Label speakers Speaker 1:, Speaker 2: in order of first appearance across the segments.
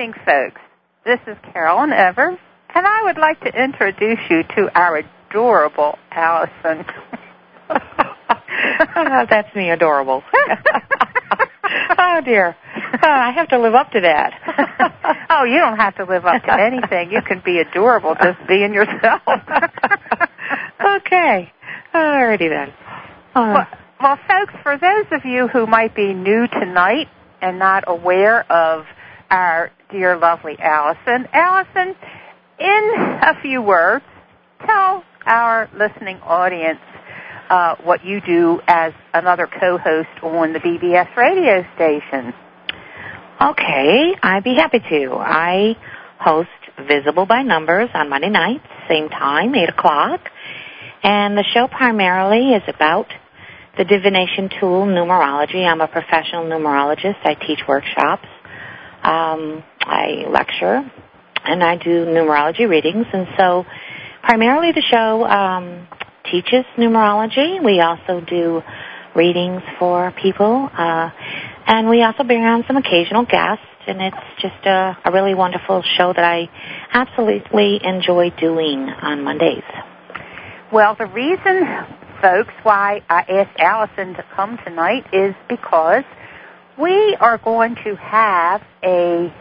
Speaker 1: evening, folks. This is Carolyn Evers, and I would like to introduce you to our adorable Allison.
Speaker 2: That's me, adorable. Oh, dear. I have to live up to that.
Speaker 1: Oh, you don't have to live up to anything. You can be adorable just being yourself.
Speaker 2: Okay. Alrighty then.
Speaker 1: Well, folks, for those of you who might be new tonight and not aware of our dear, lovely Allison, in a few words, tell our listening audience what you do as another co-host on the BBS radio station.
Speaker 2: Okay, I'd be happy to. I host Visible by Numbers on Monday nights, same time, 8 o'clock. And the show primarily is about the divination tool, numerology. I'm a professional numerologist. I teach workshops. I lecture, and I do numerology readings. And so primarily the show teaches numerology. We also do readings for people. And we also bring on some occasional guests. And it's just a really wonderful show that I absolutely enjoy doing on Mondays.
Speaker 1: Well, the reason, folks, why I asked Allison to come tonight is because we are going to have a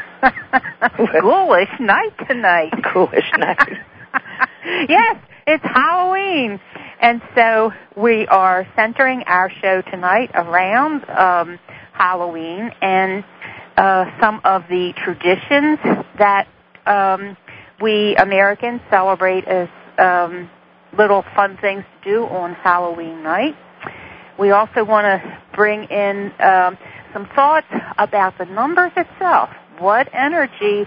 Speaker 1: ghoulish night tonight.
Speaker 2: Ghoulish night.
Speaker 1: Yes, it's Halloween. And so we are centering our show tonight around Halloween and some of the traditions that we Americans celebrate as little fun things to do on Halloween night. We also want to bring in some thoughts about the numbers itself. What energy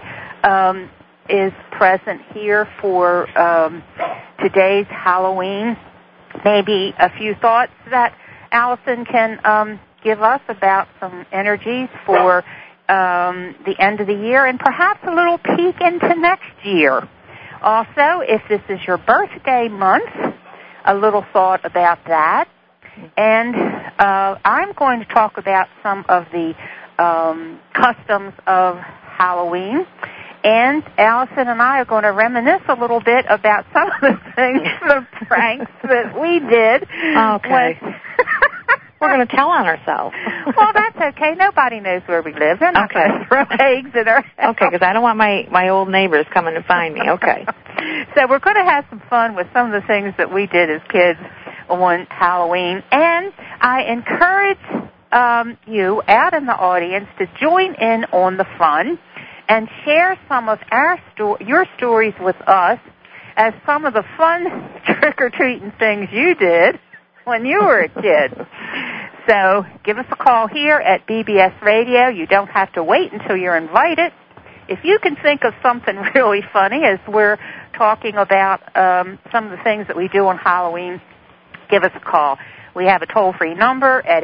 Speaker 1: is present here for today's Halloween? Maybe a few thoughts that Allison can give us about some energies for the end of the year and perhaps a little peek into next year. Also, if this is your birthday month, a little thought about that. And I'm going to talk about some of the customs of Halloween. And Allison and I are going to reminisce a little bit about some of the things, the pranks that we did.
Speaker 2: Okay. We're going to tell on ourselves.
Speaker 1: Well, that's okay. Nobody knows where we live. They're not going to throw eggs in our house.
Speaker 2: Okay, because I don't want my old neighbors coming to find me. Okay.
Speaker 1: So we're going to have some fun with some of the things that we did as kids on Halloween. And I encourage you out in the audience to join in on the fun and share some of your stories with us as some of the fun trick-or-treating things you did when you were a kid. So give us a call here at BBS Radio. You don't have to wait until you're invited. If you can think of something really funny as we're talking about some of the things that we do on Halloween, give us a call. We have a toll-free number at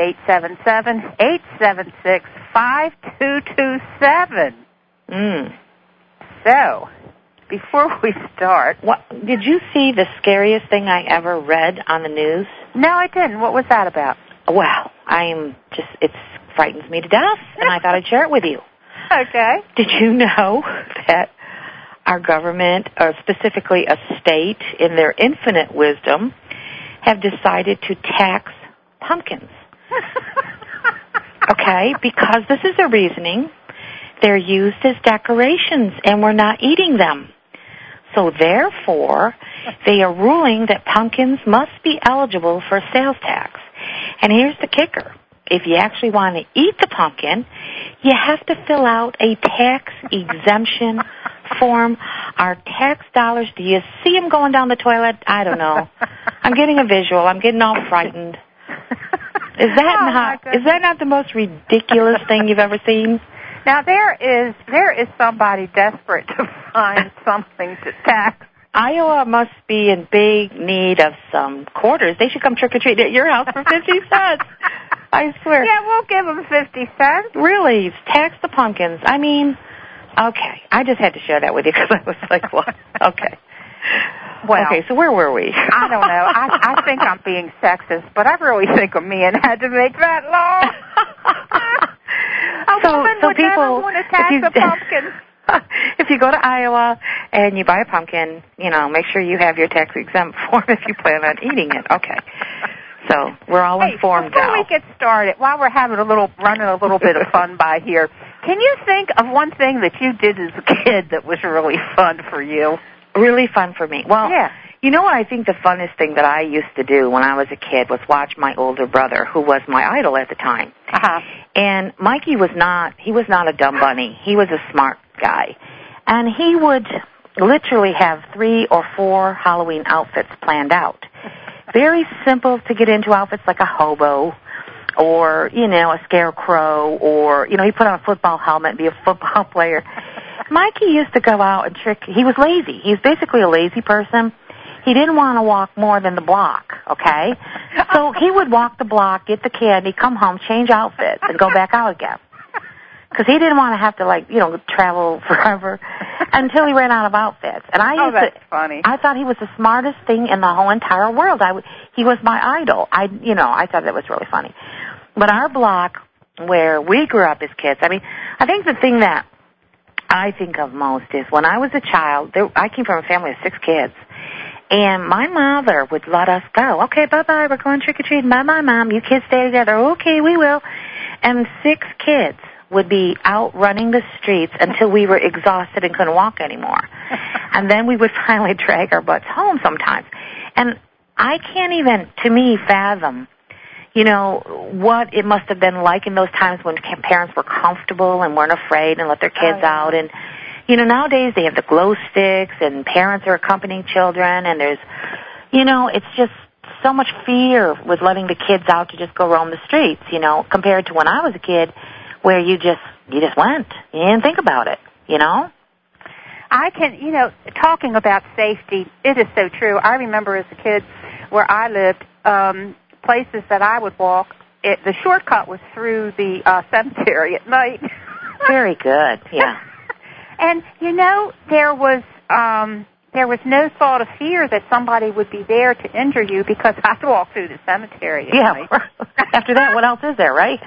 Speaker 1: 877-876-5227. So, before we start...
Speaker 2: Did you see the scariest thing I ever read on the news?
Speaker 1: No, I didn't. What was that about?
Speaker 2: Well, it frightens me to death, and I thought I'd share it with you.
Speaker 1: Okay.
Speaker 2: Did you know that our government, or specifically a state, in their infinite wisdom, have decided to tax pumpkins? Okay, because this is their reasoning. They're used as decorations, and we're not eating them. So therefore, they are ruling that pumpkins must be eligible for sales tax. And here's the kicker. If you actually want to eat the pumpkin, you have to fill out a tax exemption form. Our tax dollars, do you see them going down the toilet? I don't know. I'm getting a visual. I'm getting all frightened. Is that not the most ridiculous thing you've ever seen?
Speaker 1: Now, there is somebody desperate to find something to tax.
Speaker 2: Iowa must be in big need of some quarters. They should come trick-or-treat at your house for 50 cents. I swear.
Speaker 1: Yeah, we'll give them 50 cents.
Speaker 2: Really? Tax the pumpkins. I mean, okay. I just had to share that with you because I was like, what? Okay.
Speaker 1: Well,
Speaker 2: okay, so where were we?
Speaker 1: I don't know. I think I'm being sexist, but I really think a man had to make that law.
Speaker 2: So
Speaker 1: would never want to tax a pumpkin.
Speaker 2: If you go to Iowa and you buy a pumpkin, make sure you have your tax-exempt form if you plan on eating it. Okay. So we're all informed now.
Speaker 1: Before we get started, while we're running a little bit of fun by here, can you think of one thing that you did as a kid that was really fun for you?
Speaker 2: Really fun for me? Well,
Speaker 1: yeah.
Speaker 2: You know what I think the funnest thing that I used to do when I was a kid was watch my older brother, who was my idol at the time.
Speaker 1: Uh-huh.
Speaker 2: And Mikey was not a dumb bunny. He was a smart guy. And he would literally have 3 or 4 Halloween outfits planned out. Very simple to get into outfits, like a hobo or, a scarecrow, or, he put on a football helmet and be a football player. Mikey used to go out and trick. He was lazy. He was basically a lazy person. He didn't want to walk more than the block, okay? So he would walk the block, get the candy, come home, change outfits, and go back out again. Because he didn't want to have to, travel forever until he ran out of outfits. And
Speaker 1: that's funny.
Speaker 2: I thought he was the smartest thing in the whole entire world. He was my idol. I thought that was really funny. But our block, where we grew up as kids, I think the thing that I think of most is when I was a child, I came from a family of 6 kids. And my mother would let us go. Okay, bye-bye, we're going trick-or-treating. Bye-bye, Mom. You kids stay together. Okay, we will. And 6 kids would be out running the streets until we were exhausted and couldn't walk anymore. And then we would finally drag our butts home sometimes. And I can't even, to me, fathom, what it must have been like in those times when parents were comfortable and weren't afraid and let their kids out. And nowadays they have the glow sticks and parents are accompanying children, and there's, it's just so much fear with letting the kids out to just go roam the streets, compared to when I was a kid where you just went. You didn't think about it,
Speaker 1: I can, talking about safety, it is so true. I remember as a kid where I lived, places that I would walk, the shortcut was through the cemetery at night.
Speaker 2: Very good, yeah.
Speaker 1: And, there was no thought of fear that somebody would be there to injure you because I'd walk through the cemetery.
Speaker 2: Yeah. After that, what else is there, right?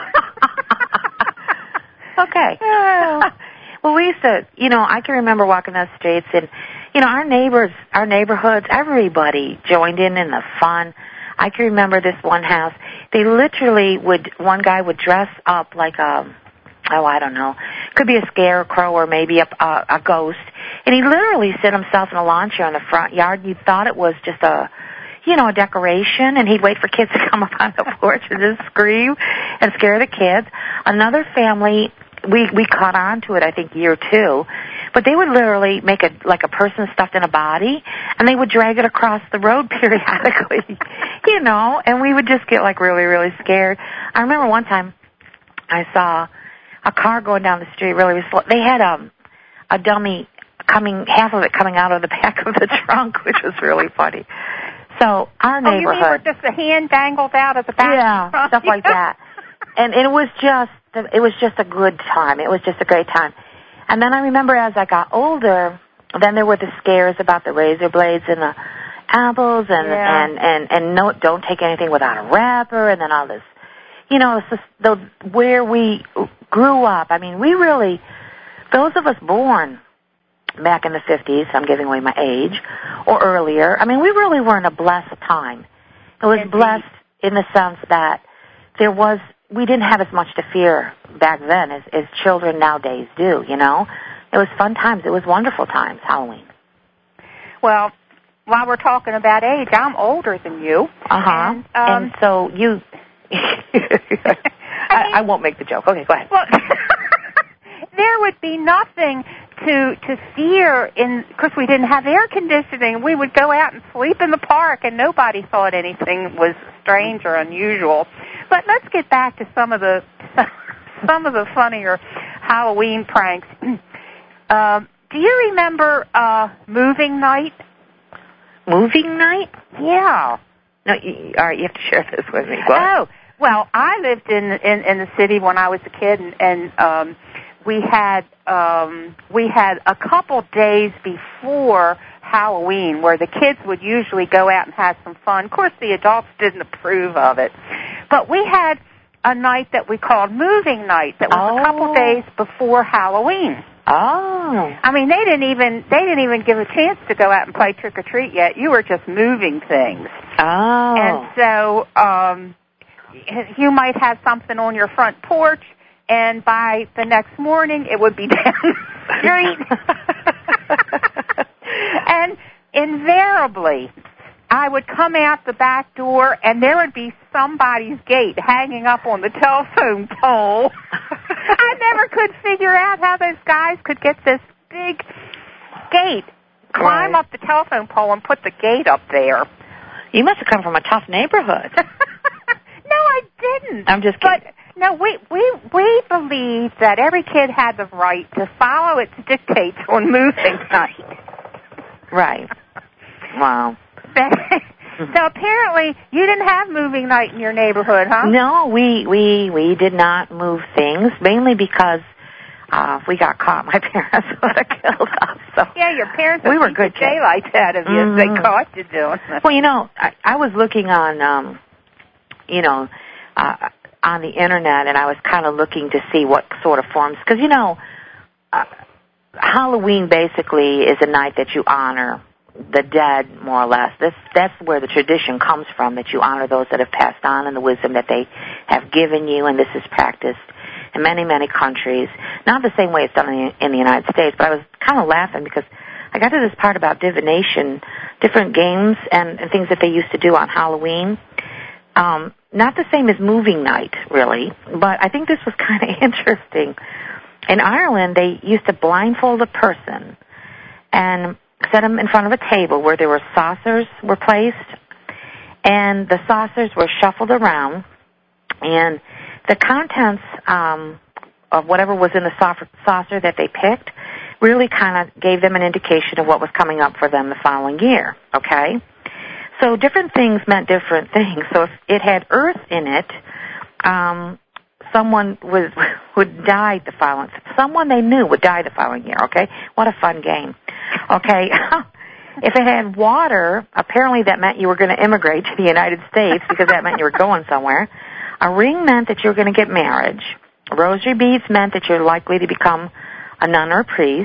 Speaker 2: Okay. Well, we used to, I can remember walking those streets and, our neighborhoods, everybody joined in the fun. I can remember this one house. They literally one guy would dress up like I don't know, could be a scarecrow or maybe a ghost. And he literally set himself in a lawn chair in the front yard. And you thought it was just a decoration, and he'd wait for kids to come up on the porch and just scream and scare the kids. Another family, we caught on to it, I think, year 2. But they would literally make a person stuffed in a body, and they would drag it across the road periodically, and we would just get really, really scared. I remember one time I saw a car going down the street really slow. They had a dummy half of it coming out of the back of the trunk, which was really funny. So our neighborhood.
Speaker 1: You mean where just the hand dangled out of the back?
Speaker 2: Yeah, stuff like that. And it was just a good time. It was just a great time. And then I remember as I got older, then there were the scares about the razor blades and the apples and no, don't take anything without a wrapper, and then all this. Where we grew up, we really, those of us born back in the 50s, I'm giving away my age, or earlier, we really were in a blessed time. It was blessed in the sense that we didn't have as much to fear back then as children nowadays do, It was fun times. It was wonderful times, Halloween.
Speaker 1: Well, while we're talking about age, I'm older than you.
Speaker 2: Uh-huh. And so you... I won't make the joke. Okay, go ahead.
Speaker 1: Well, there would be nothing to fear because we didn't have air conditioning. We would go out and sleep in the park, and nobody thought anything was strange or unusual. But let's get back to some of the funnier Halloween pranks. Do you remember moving night?
Speaker 2: Moving night?
Speaker 1: Yeah.
Speaker 2: No, all right, you have to share this with me. Go ahead.
Speaker 1: Oh, well, I lived in the city when I was a kid, and we had a couple days before Halloween where the kids would usually go out and have some fun. Of course, the adults didn't approve of it, but we had a night that we called moving night that was a couple days before Halloween.
Speaker 2: Oh.
Speaker 1: I mean, they didn't even give a chance to go out and play trick or treat yet. You were just moving things.
Speaker 2: Oh.
Speaker 1: And so you might have something on your front porch, and by the next morning it would be down the street. And invariably, I would come out the back door, and there would be somebody's gate hanging up on the telephone pole. I never could figure out how those guys could get this big gate, climb up the telephone pole, and put the gate up there.
Speaker 2: You must have come from a tough neighborhood.
Speaker 1: No, I didn't.
Speaker 2: I'm just kidding.
Speaker 1: But no, we believed that every kid had the right to follow its dictates on moving night.
Speaker 2: Right. Wow.
Speaker 1: So apparently you didn't have moving night in your neighborhood, huh?
Speaker 2: No, we did not move things, mainly because if we got caught, my parents would have killed us. So
Speaker 1: yeah, your parents
Speaker 2: we
Speaker 1: would
Speaker 2: were good
Speaker 1: beat the daylights out of you if they caught you doing it.
Speaker 2: Well, I was looking on, on the internet, and I was kind of looking to see what sort of forms, because Halloween basically is a night that you honor the dead, more or less. That's where the tradition comes from, that you honor those that have passed on and the wisdom that they have given you, and this is practiced in many, many countries. Not the same way it's done in the United States, but I was kind of laughing because I got to this part about divination, different games and things that they used to do on Halloween. Not the same as moving night, really, but I think this was kind of interesting. In Ireland, they used to blindfold a person and set them in front of a table where there were saucers were placed, and the saucers were shuffled around, and the contents of whatever was in the saucer that they picked really kind of gave them an indication of what was coming up for them the following year, okay? So different things meant different things. So if it had earth in it, someone would die the following. Someone they knew would die the following year. Okay, what a fun game. Okay, if it had water, apparently that meant you were going to immigrate to the United States because that meant you were going somewhere. A ring meant that you were going to get marriage. Rosary beads meant that you're likely to become a nun or a priest.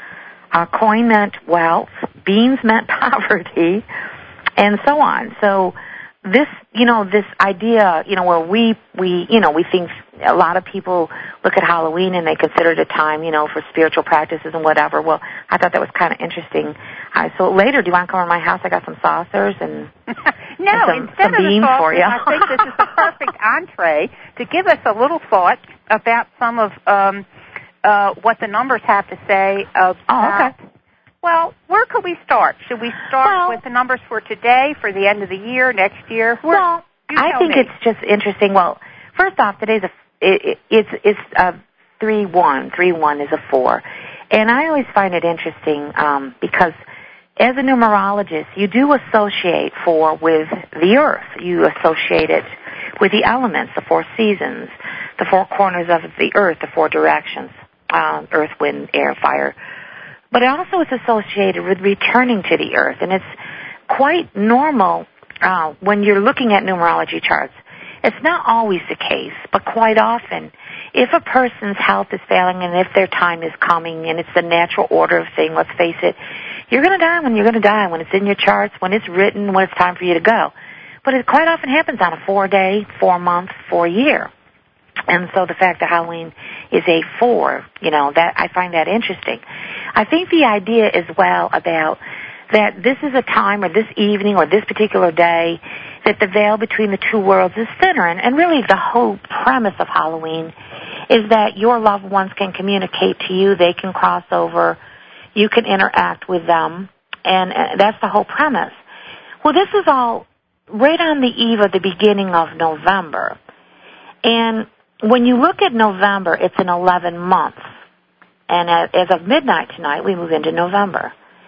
Speaker 2: A coin meant wealth. Beans meant poverty, and so on. So this, this idea, where we think a lot of people look at Halloween and they consider it a time, for spiritual practices and whatever. Well, I thought that was kind of interesting. So later, do you want to come over to my house? I got some saucers and
Speaker 1: instead of
Speaker 2: beans
Speaker 1: the saucers,
Speaker 2: for you.
Speaker 1: I think this is the perfect entree to give us a little thought about some of what the numbers have to say about.
Speaker 2: Oh, okay.
Speaker 1: Well, where could we start? Should we start with the numbers for today, for the end of the year, next year?
Speaker 2: I think it's just interesting. Well, first off, today's it's 3-1. 3-1 is a 4, and I always find it interesting because as a numerologist, you do associate 4 with the earth. You associate it with the elements, the 4 seasons, the 4 corners of the earth, the 4 directions: earth, wind, air, fire. But it also is associated with returning to the earth, and it's quite normal when you're looking at numerology charts. It's not always the case, but quite often, if a person's health is failing and if their time is coming and it's the natural order of things, let's face it, you're going to die when you're going to die, when it's in your charts, when it's written, when it's time for you to go. But it quite often happens on a 4-day, 4-month, 4-year. And so the fact that Halloween is a 4, that I find that interesting. I think the idea as well about that this is a time or this evening or this particular day that the veil between the two worlds is thinner. And really the whole premise of Halloween is that your loved ones can communicate to you, they can cross over, you can interact with them, and that's the whole premise. Well, this is all right on the eve of the beginning of November. And when you look at November, it's an 11 months. And as of midnight tonight, we move into November.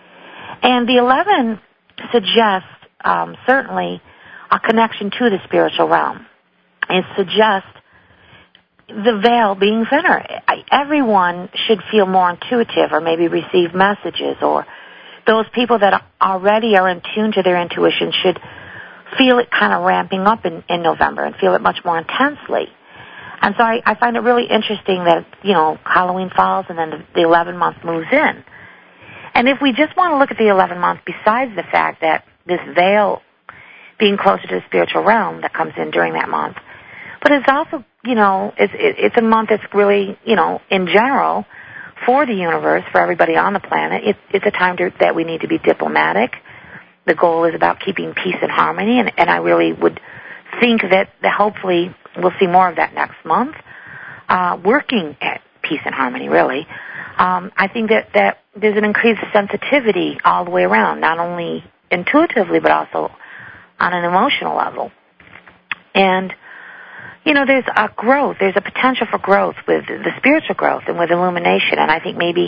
Speaker 2: And the 11 suggests certainly a connection to the spiritual realm. It suggests the veil being thinner. Everyone should feel more intuitive or maybe receive messages, or those people that already are in tune to their intuition should feel it kind of ramping up in November and feel it much more intensely. And so I find it really interesting that, Halloween falls and then the 11-month moves in. And if we just want to look at the 11-month, besides the fact that this veil being closer to the spiritual realm that comes in during that month, but it's also, it's a month that's really, in general, for the universe, for everybody on the planet, it's a time that we need to be diplomatic. The goal is about keeping peace and harmony, and I really would think that hopefully we'll see more of that next month, working at peace and harmony, really. I think that there's an increased sensitivity all the way around, not only intuitively, but also on an emotional level. And, there's a growth, there's a potential for growth with the spiritual growth and with illumination, and I think maybe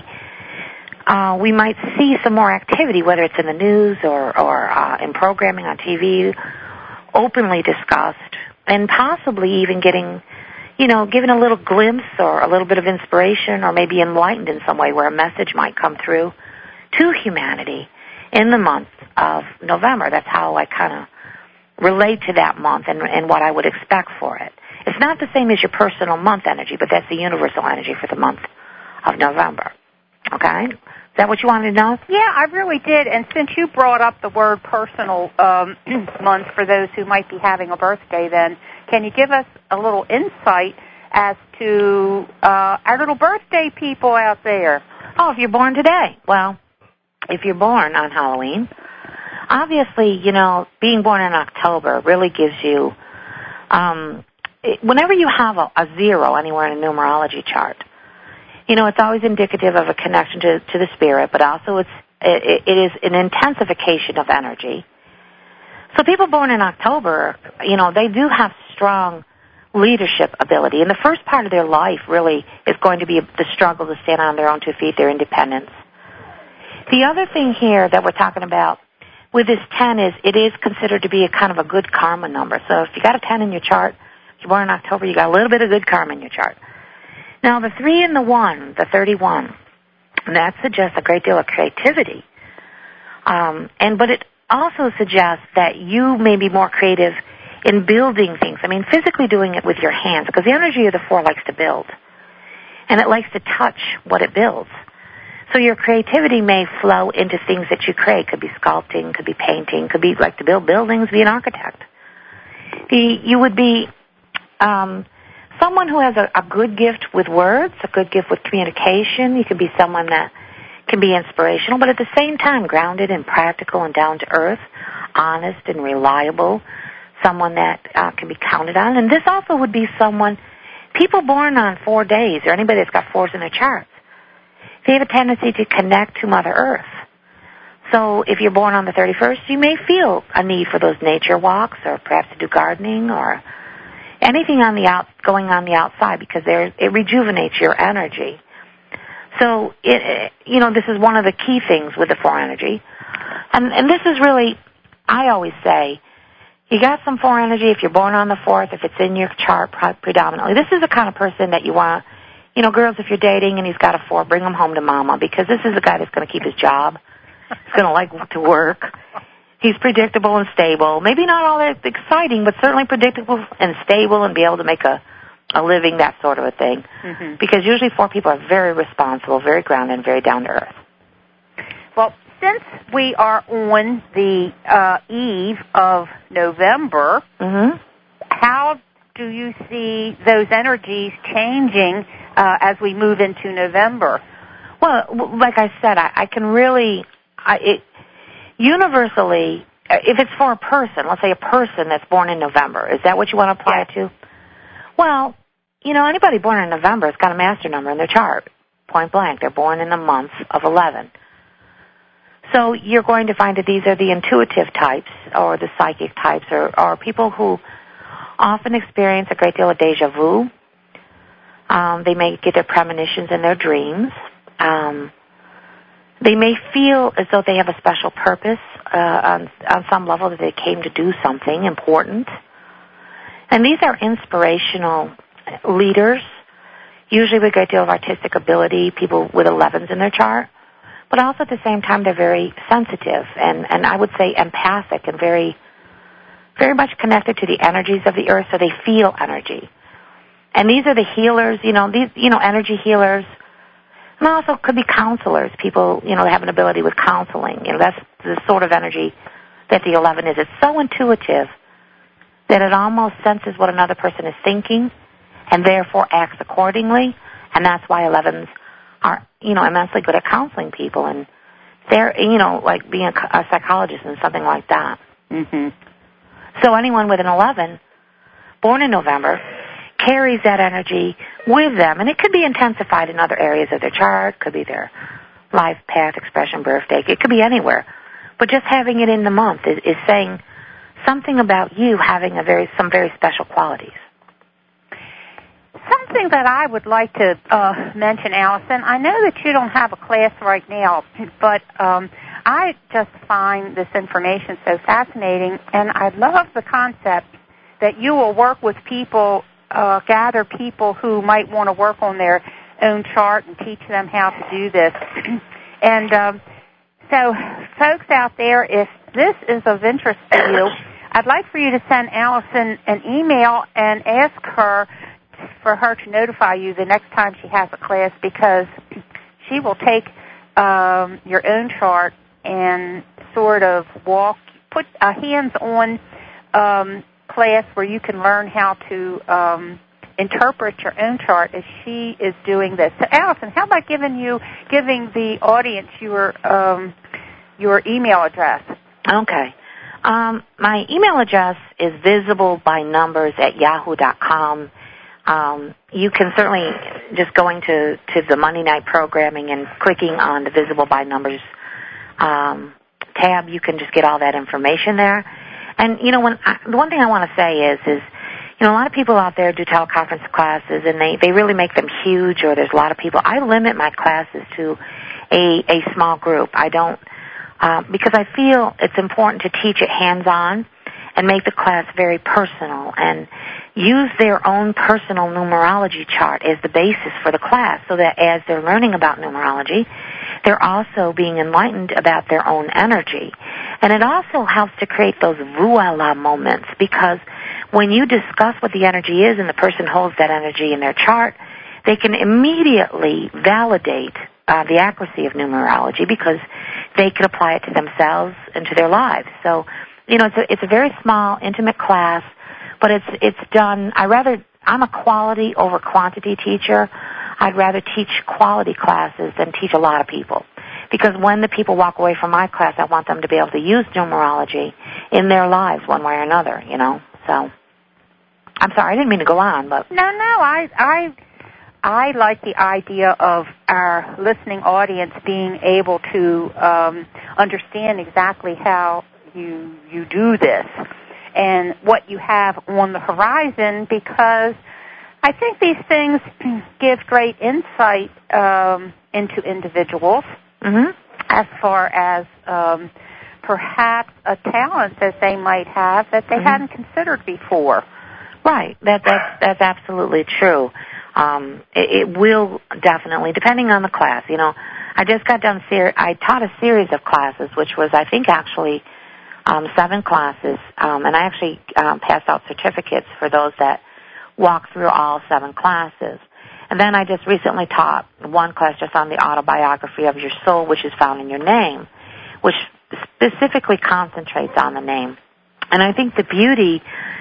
Speaker 2: we might see some more activity, whether it's in the news or in programming on TV, openly discussed, and possibly even given a little glimpse or a little bit of inspiration or maybe enlightened in some way where a message might come through to humanity in the month of November. That's how I kind of relate to that month and what I would expect for it. It's not the same as your personal month energy, but that's the universal energy for the month of November. Okay? Is that what you wanted to know?
Speaker 1: Yeah, I really did. And since you brought up the word personal month for those who might be having a birthday then, can you give us a little insight as to our little birthday people out there?
Speaker 2: Oh, if you're born today. Well, if you're born on Halloween, obviously, being born in October really gives you, whenever you have a zero anywhere in a numerology chart, it's always indicative of a connection to the spirit, but also it is an intensification of energy. So people born in October, they do have strong leadership ability. And the first part of their life really is going to be the struggle to stand on their own 2 feet, their independence. The other thing here that we're talking about with this 10 is it is considered to be a kind of a good karma number. So if you got a 10 in your chart, if you're born in October, you got a little bit of good karma in your chart. Now, the 3 and the 1, the 31, that suggests a great deal of creativity. But it also suggests that you may be more creative in building things. I mean, physically doing it with your hands, because the energy of the 4 likes to build, and it likes to touch what it builds. So your creativity may flow into things that you create. Could be sculpting, could be painting, could be like to build buildings, be an architect. You would be someone who has a good gift with words, a good gift with communication. You could be someone that can be inspirational, but at the same time grounded and practical and down to earth, honest and reliable, someone that can be counted on. And this also would be someone, people born on 4 days, or anybody that's got 4s in their charts, they have a tendency to connect to Mother Earth. So if you're born on the 31st, you may feel a need for those nature walks, or perhaps to do gardening, or anything going on the outside, because it rejuvenates your energy. So, this is one of the key things with the 4 energy. And this is really, I always say, you got some 4 energy if you're born on the 4th, if it's in your chart predominantly. This is the kind of person that you want, girls, if you're dating and he's got a 4, bring him home to mama, because this is the guy that's going to keep his job. He's going to like to work. He's predictable and stable. Maybe not all that exciting, but certainly predictable and stable and be able to make a living, that sort of a thing. Mm-hmm. Because usually 4 people are very responsible, very grounded, and very down to earth.
Speaker 1: Well, since we are on the eve of November, mm-hmm. how do you see those energies changing as we move into November?
Speaker 2: Well, like I said, I can really... universally, if it's for a person, let's say a person that's born in November, is that what you want to apply it to? Well, anybody born in November has got a master number in their chart, point blank. They're born in the month of 11. So you're going to find that these are the intuitive types or the psychic types or people who often experience a great deal of deja vu. They may get their premonitions in their dreams. They may feel as though they have a special purpose on some level, that they came to do something important. And these are inspirational leaders, usually with a great deal of artistic ability, people with 11s in their chart. But also at the same time, they're very sensitive and I would say empathic and very, very much connected to the energies of the earth, so they feel energy. And these are the healers, energy healers. And also could be counselors, people, that have an ability with counseling. That's the sort of energy that the 11 is. It's so intuitive that it almost senses what another person is thinking and therefore acts accordingly. And that's why 11s are, immensely good at counseling people. And they're, like being a psychologist and something like that.
Speaker 1: Mm-hmm.
Speaker 2: So anyone with an 11, born in November, carries that energy with them. And it could be intensified in other areas of their chart. Could be their life path, expression, birthday. It could be anywhere. But just having it in the month is saying something about you having some very special qualities.
Speaker 1: Something that I would like to mention, Allison, I know that you don't have a class right now, but I just find this information so fascinating, and I love the concept that you will work with people, gather people who might want to work on their own chart and teach them how to do this. And so, folks out there, if this is of interest to you, I'd like for you to send Allison an email and ask her for her to notify you the next time she has a class, because she will take your own chart and sort of put a hands-on class where you can learn how to interpret your own chart as she is doing this. So, Allison, how about giving the audience your email address?
Speaker 2: Okay. My email address is visiblebynumbers@yahoo.com. You can certainly just going to the Monday night programming and clicking on the Visible by Numbers tab, you can just get all that information there. And, the one thing I want to say is a lot of people out there do teleconference classes, and they really make them huge, or there's a lot of people. I limit my classes to a small group. I don't, because I feel it's important to teach it hands-on and make the class very personal and use their own personal numerology chart as the basis for the class, so that as they're learning about numerology, they're also being enlightened about their own energy. And it also helps to create those voila moments, because when you discuss what the energy is and the person holds that energy in their chart, they can immediately validate the accuracy of numerology, because they can apply it to themselves and to their lives. So, it's a very small, intimate class, but it's done. I'm a quality over quantity teacher. I'd rather teach quality classes than teach a lot of people, because when the people walk away from my class, I want them to be able to use numerology in their lives one way or another, So, I'm sorry, I didn't mean to go on, but
Speaker 1: no, I like the idea of our listening audience being able to understand exactly how you do this and what you have on the horizon, because I think these things give great insight into individuals,
Speaker 2: mm-hmm.
Speaker 1: as far as perhaps a talent that they might have that they
Speaker 2: mm-hmm.
Speaker 1: hadn't considered before.
Speaker 2: Right. That's absolutely true. It will definitely, depending on the class. I just got done. I taught a series of classes, which was, I think, actually 7 classes, and I actually passed out certificates for those that walked through all 7 classes. And then I just recently taught one class just on the autobiography of your soul, which is found in your name, which specifically concentrates on the name. And I think the beauty,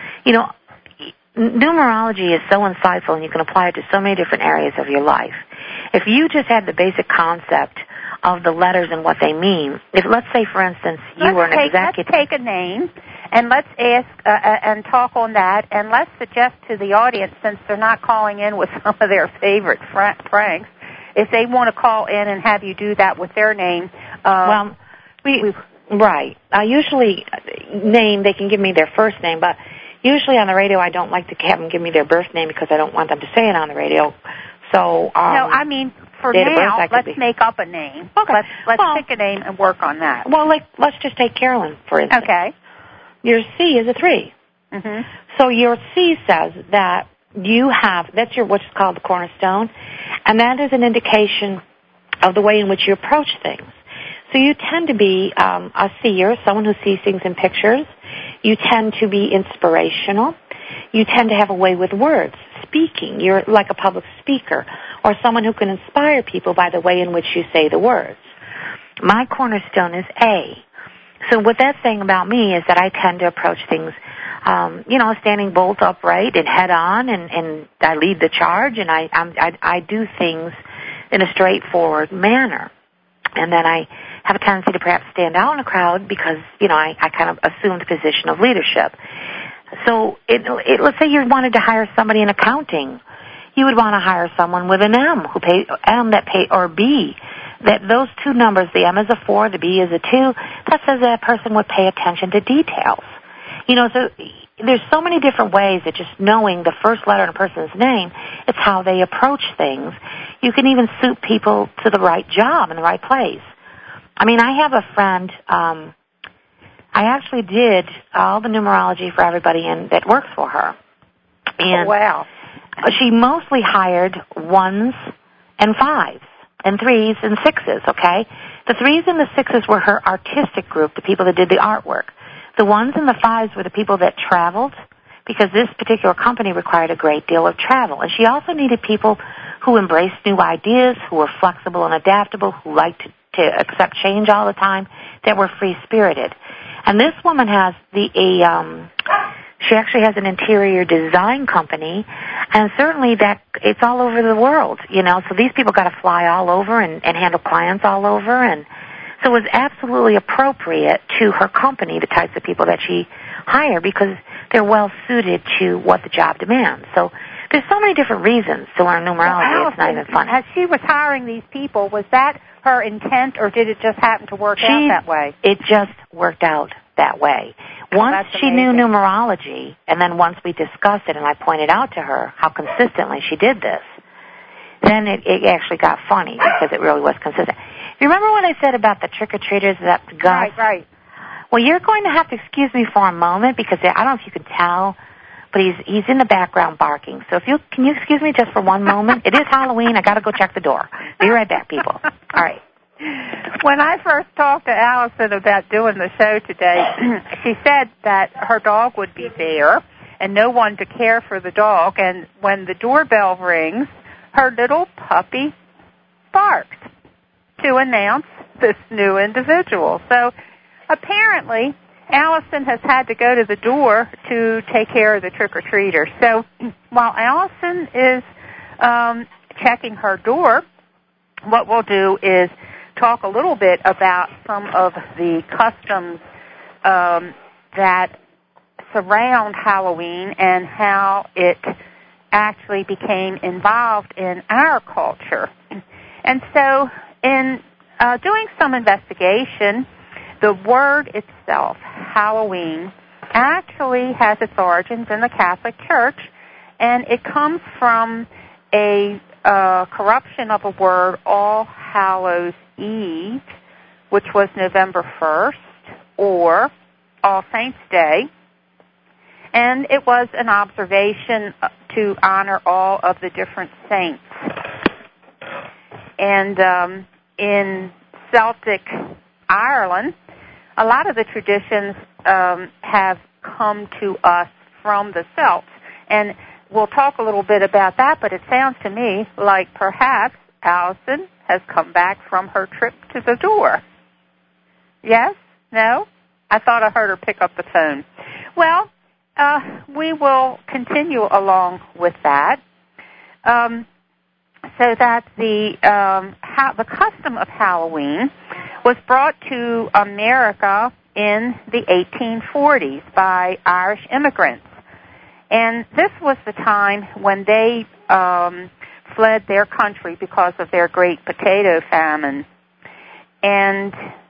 Speaker 2: numerology is so insightful, and you can apply it to so many different areas of your life. If you just had the basic concept of the letters and what they mean, let's say, for instance, you were an executive.
Speaker 1: Let's take a name, and let's ask and talk on that, and let's suggest to the audience, since they're not calling in with some of their favorite pranks, if they want to call in and have you do that with their name.
Speaker 2: Right. Usually, they can give me their first name, but usually on the radio, I don't like to have them give me their birth name, because I don't want them to say it on the radio. So,
Speaker 1: no, I mean, for now, let's make up a name.
Speaker 2: Okay.
Speaker 1: Let's pick a name and work on that.
Speaker 2: Well, let's just take Carolyn, for instance.
Speaker 1: Okay.
Speaker 2: Your C is a 3.
Speaker 1: Mm-hmm.
Speaker 2: So your C says that that's what's called the cornerstone, and that is an indication of the way in which you approach things. So you tend to be a seer, someone who sees things in pictures. You tend to be inspirational. You tend to have a way with words. speaking. You're like a public speaker or someone who can inspire people by the way in which you say the words. My cornerstone is A. So what that's saying about me is that I tend to approach things, standing bolt upright and head on, and I lead the charge, and I do things in a straightforward manner. And then I have a tendency to perhaps stand out in a crowd because, I kind of assume the position of leadership. So let's say you wanted to hire somebody in accounting. You would want to hire someone with an or B. That those two numbers, the M is a 4, the B is a 2, that says that person would pay attention to details. So there's so many different ways that just knowing the first letter in a person's name, it's how they approach things. You can even suit people to the right job in the right place. I mean, I have a friend, I actually did all the numerology for everybody that works for her. And
Speaker 1: wow.
Speaker 2: She mostly hired 1s and 5s. And 3s and 6s, okay? The 3s and the 6s were her artistic group, the people that did the artwork. The 1s and the 5s were the people that traveled, because this particular company required a great deal of travel. And she also needed people who embraced new ideas, who were flexible and adaptable, who liked to accept change all the time, that were free-spirited. And this woman has she actually has an interior design company, and certainly that it's all over the world, so these people got to fly all over and handle clients all over, and so it was absolutely appropriate to her company, the types of people that she hired, because they're well suited to what the job demands. So there's so many different reasons to learn numerology. It's not even funny.
Speaker 1: As she was hiring these people, was that her intent, or did it just happen to work out that way?
Speaker 2: It just worked out that way. Once she knew numerology, and then once we discussed it and I pointed out to her how consistently she did this, then it actually got funny because it really was consistent. You remember what I said about the trick-or-treaters that Gus?
Speaker 1: Right.
Speaker 2: Well, you're going to have to excuse me for a moment because I don't know if you can tell, but he's in the background barking. So can you excuse me just for one moment? It is Halloween. I got to go check the door. Be right back, people. All right.
Speaker 1: When I first talked to Allison about doing the show today, she said that her dog would be there and no one to care for the dog. And when the doorbell rings, her little puppy barks to announce this new individual. So apparently, Allison has had to go to the door to take care of the trick-or-treater. So while Allison is checking her door, what we'll do is talk a little bit about some of the customs that surround Halloween and how it actually became involved in our culture. And so in doing some investigation, the word itself, Halloween, actually has its origins in the Catholic Church, and it comes from a corruption of a word, All Hallows Eve, which was November 1st, or All Saints' Day. And it was an observation to honor all of the different saints. And in Celtic Ireland, a lot of the traditions have come to us from the Celts. And we'll talk a little bit about that, but it sounds to me like perhaps Allison has come back from her trip to the door. Yes? No? I thought I heard her pick up the phone. Well, we will continue along with that. So that the custom of Halloween was brought to America in the 1840s by Irish immigrants. And this was the time when they fled their country because of their great potato famine. And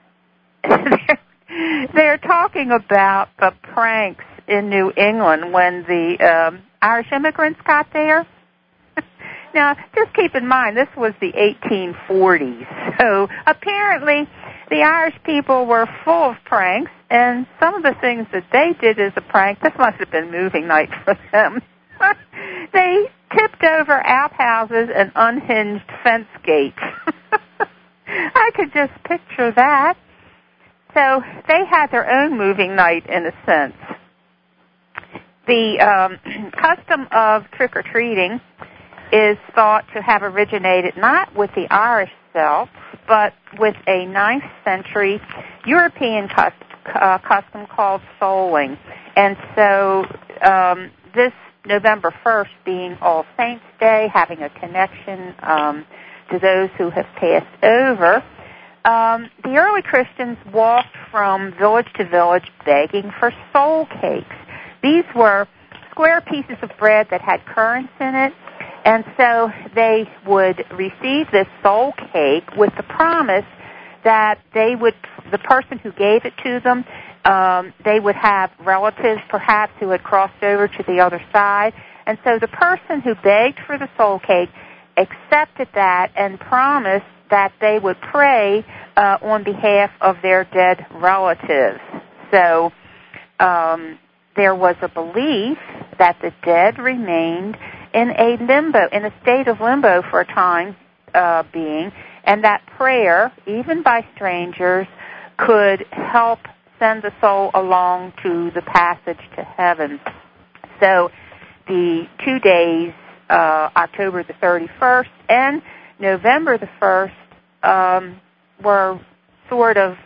Speaker 1: they're talking about the pranks in New England when the Irish immigrants got there. Now, just keep in mind, this was the 1840s. So apparently the Irish people were full of pranks, and some of the things that they did as a prank, this must have been moving night for them. They tipped over outhouses and unhinged fence gates. I could just picture that. So they had their own moving night in a sense. The custom of trick-or-treating is thought to have originated not with the Irish Celts, but with a 9th century European custom called souling. And so this November 1st being All Saints' Day, having a connection to those who have passed over, the early Christians walked from village to village begging for soul cakes. These were square pieces of bread that had currants in it, and so they would receive this soul cake with the promise that the person who gave it to them, they would have relatives perhaps who had crossed over to the other side. And so the person who begged for the soul cake accepted that and promised that they would pray on behalf of their dead relatives. So there was a belief that the dead remained in a state of limbo for a time being, and that prayer, even by strangers, could help send the soul along to the passage to heaven. So the 2 days, October the 31st and November the 1st, were sort of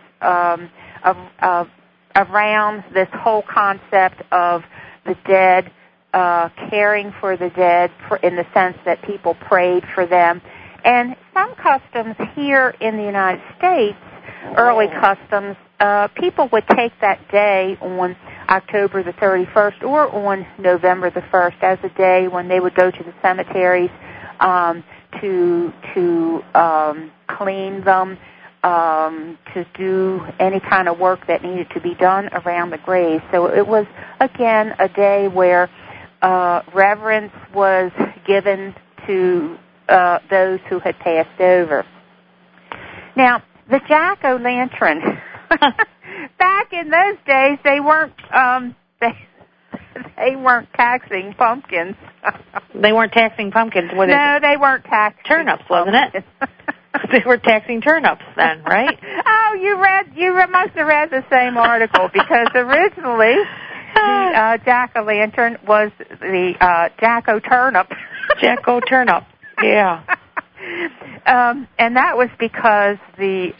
Speaker 1: around this whole concept of the dead, caring for the dead in the sense that people prayed for them. And some customs here in the United States, early customs, people would take that day on October the 31st or on November the 1st as a day when they would go to the cemeteries to clean them, to do any kind of work that needed to be done around the graves. So it was, again, a day where reverence was given to those who had passed over. Now, the jack-o'-lantern. Back in those days, they weren't they weren't taxing pumpkins.
Speaker 2: They weren't taxing pumpkins, were they?
Speaker 1: No, they weren't taxing
Speaker 2: turnips, wasn't it? They were taxing turnips then, right?
Speaker 1: Oh, you must have read the same article, because originally the jack-o'-lantern was the jack-o'-turnip.
Speaker 2: Jack-o'-turnip, yeah.
Speaker 1: And that was because the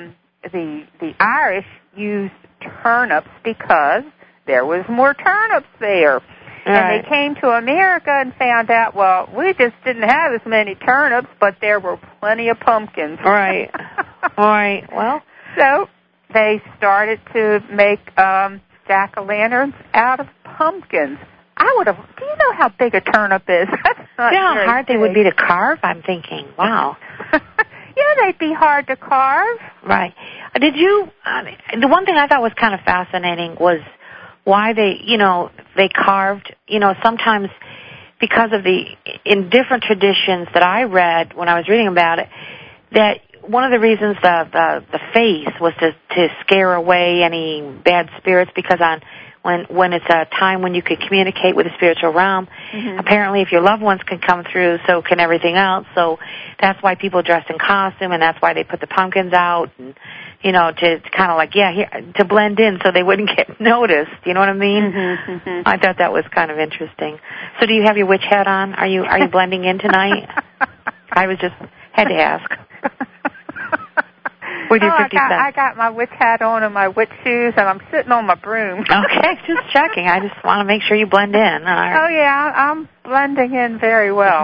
Speaker 1: Irish used turnips because there was more turnips there.
Speaker 2: Right.
Speaker 1: And they came to America and found out, well, we just didn't have as many turnips, but there were plenty of pumpkins.
Speaker 2: Right. Right. Well,
Speaker 1: so they started to make jack-o'-lanterns out of pumpkins. Do you know how big a turnip is? That's not
Speaker 2: how hard
Speaker 1: big.
Speaker 2: They would be to carve, I'm thinking. Wow.
Speaker 1: Yeah, they'd be hard to carve.
Speaker 2: Right. The one thing I thought was kind of fascinating was why they carved, sometimes because of in different traditions that I read when I was reading about it, that one of the reasons the face was to scare away any bad spirits, because when it's a time when you could communicate with the spiritual realm, apparently if your loved ones can come through, so can everything else. So that's why people dress in costume, and that's why they put the pumpkins out, and to kind of to blend in so they wouldn't get noticed. You know what I mean? I thought that was kind of interesting. So do you have your witch hat on? Are you blending in tonight? I had to ask. With your 50 cents.
Speaker 1: I got my witch hat on and my witch shoes, and I'm sitting on my broom.
Speaker 2: Okay, just checking. I just want to make sure you blend in.
Speaker 1: Oh, yeah, I'm blending in very well.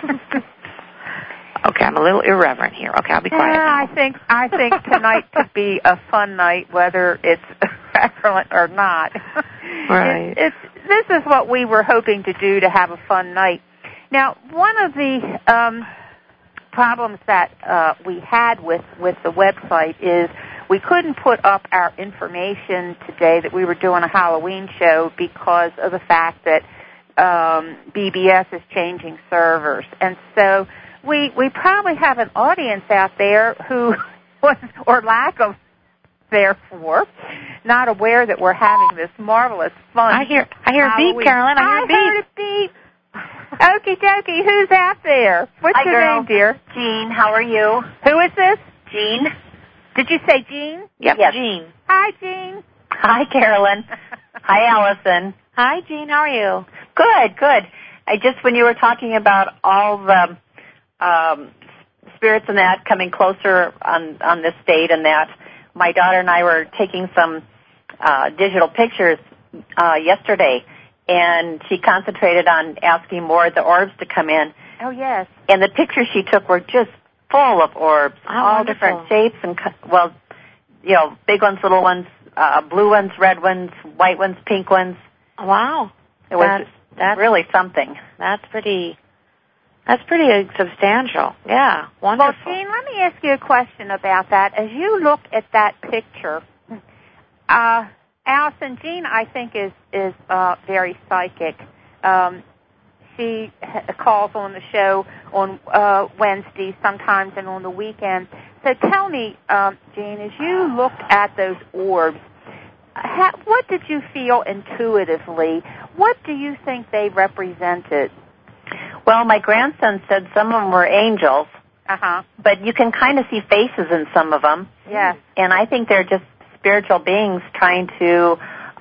Speaker 2: Okay, I'm a little irreverent here. Okay, I'll be quiet.
Speaker 1: Yeah, I think tonight could be a fun night, whether it's irreverent or not.
Speaker 2: Right.
Speaker 1: This is what we were hoping to do, to have a fun night. Now, one of the problems that we had with the website is we couldn't put up our information today that we were doing a Halloween show because of the fact that BBS is changing servers. And so we probably have an audience out there who was, or lack of, therefore, not aware that we're having this marvelous fun.
Speaker 2: I hear a beep, Carolyn. I
Speaker 1: heard a beep. Okie dokie, who's out there? What's your name, dear?
Speaker 3: Jean, how are you?
Speaker 1: Who is this?
Speaker 3: Jean.
Speaker 1: Did you say Jean?
Speaker 2: Yep,
Speaker 3: yes.
Speaker 2: Jean.
Speaker 1: Hi, Jean.
Speaker 3: Hi, Carolyn. Hi, Allison.
Speaker 2: Hi, Jean. How are you?
Speaker 3: Good, good. When you were talking about all the spirits and that coming closer on this date and that, my daughter and I were taking some digital pictures yesterday, and she concentrated on asking more of the orbs to come in.
Speaker 1: Oh, yes.
Speaker 3: And the pictures she took were just full of orbs, all different shapes and, big ones, little ones, blue ones, red ones, white ones, pink ones.
Speaker 2: Wow.
Speaker 3: It was that's really something.
Speaker 2: That's pretty substantial. Yeah, wonderful.
Speaker 1: Well, Jean, let me ask you a question about that. As you look at that picture, Allison, Jean, I think, is very psychic. She calls on the show on Wednesdays sometimes and on the weekend. So tell me, Jean, as you looked at those orbs, what did you feel intuitively? What do you think they represented?
Speaker 3: Well, my grandson said some of them were angels, but you can kind of see faces in some of them.
Speaker 1: Yes.
Speaker 3: And I think they're just spiritual beings trying to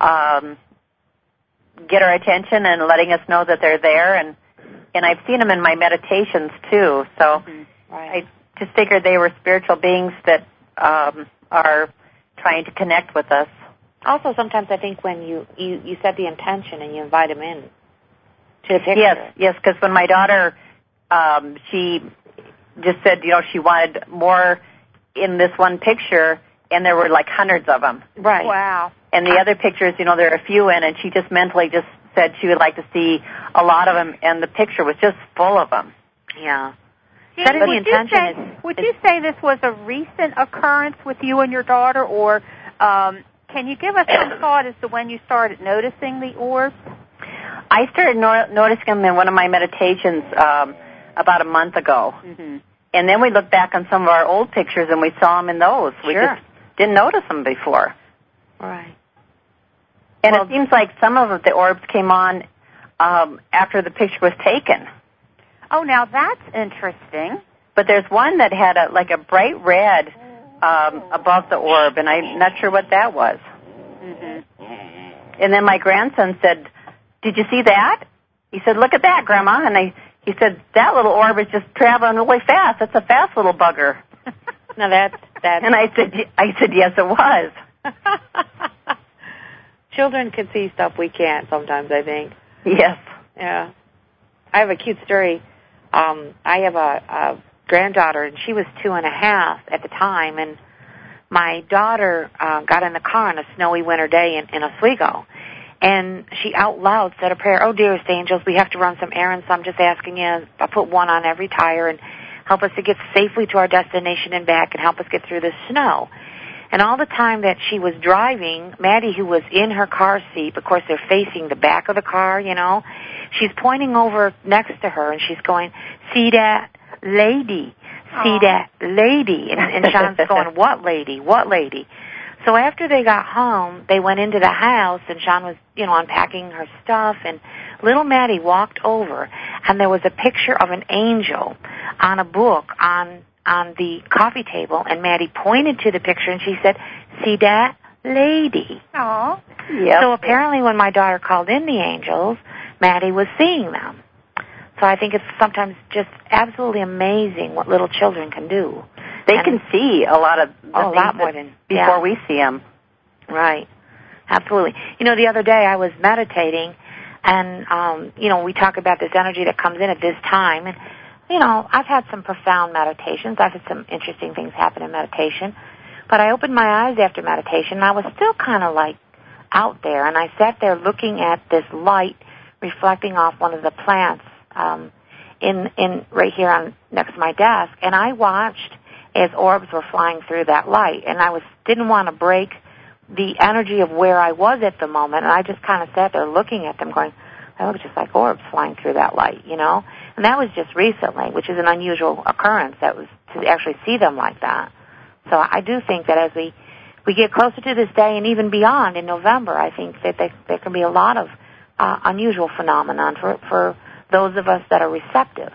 Speaker 3: get our attention and letting us know that they're there. And I've seen them in my meditations, too. So
Speaker 2: Right.
Speaker 3: I just figured they were spiritual beings that are trying to connect with us.
Speaker 2: Also, sometimes I think when you set the intention and you invite them in to the picture.
Speaker 3: Yes, because when my daughter, she just said, she wanted more in this one picture, and there were like hundreds of them.
Speaker 2: Right.
Speaker 1: Wow.
Speaker 3: And the other pictures, there are a few in, and she just mentally just said she would like to see a lot of them, and the picture was just full of them.
Speaker 2: Yeah.
Speaker 1: Jean,
Speaker 2: Setting the intention
Speaker 1: would you say this was a recent occurrence with you and your daughter, or can you give us some thought as to when you started noticing the orbs?
Speaker 3: I started noticing them in one of my meditations about a month ago.
Speaker 1: Mm-hmm.
Speaker 3: And then we looked back on some of our old pictures, and we saw them in those. We just didn't notice them before.
Speaker 2: Right.
Speaker 3: And it seems like some of the orbs came on after the picture was taken.
Speaker 1: Oh, now that's interesting.
Speaker 3: But there's one that had a bright red above the orb, and I'm not sure what that was.
Speaker 1: Mm-hmm.
Speaker 3: And then my grandson said, "Did you see that?" He said, "Look at that, Grandma." And he said, "That little orb is just traveling really fast. That's a fast little bugger."
Speaker 2: Now that's.
Speaker 3: And I said, "Yes, it was."
Speaker 2: Children can see stuff we can't sometimes, I think.
Speaker 3: Yes.
Speaker 2: Yeah. I have a cute story. I have a granddaughter, and she was 2.5 at the time, and my daughter got in the car on a snowy winter day in Oswego, and she out loud said a prayer, "Oh, dearest angels, we have to run some errands, so I'm just asking you, I'll put one on every tire and help us to get safely to our destination and back and help us get through the snow." And all the time that she was driving, Maddie, who was in her car seat, of course they're facing the back of the car, she's pointing over next to her, and she's going, "See that lady? See that lady?" And Sean's going, "What lady? What lady?" So after they got home, they went into the house, and Sean was, unpacking her stuff, and little Maddie walked over, and there was a picture of an angel on a book on the coffee table, and Maddie pointed to the picture, and she said, "See that lady?"
Speaker 1: Oh.
Speaker 3: Yep.
Speaker 2: So apparently when my daughter called in the angels, Maddie was seeing them. So I think it's sometimes just absolutely amazing what little children can do.
Speaker 3: They can see a lot of
Speaker 2: lot more than
Speaker 3: before we see them.
Speaker 2: Right. Absolutely. The other day I was meditating, and, we talk about this energy that comes in at this time. And, I've had some profound meditations. I've had some interesting things happen in meditation. But I opened my eyes after meditation, and I was still kind of out there. And I sat there looking at this light reflecting off one of the plants in right here next to my desk. And I watched as orbs were flying through that light. And I didn't want to break the energy of where I was at the moment. And I just kind of sat there looking at them going, "That looks just like orbs flying through that light, And that was just recently, which is an unusual occurrence, that was to actually see them like that. So I do think that as we get closer to this day and even beyond in November, I think that there can be a lot of unusual phenomenon for those of us that are receptive.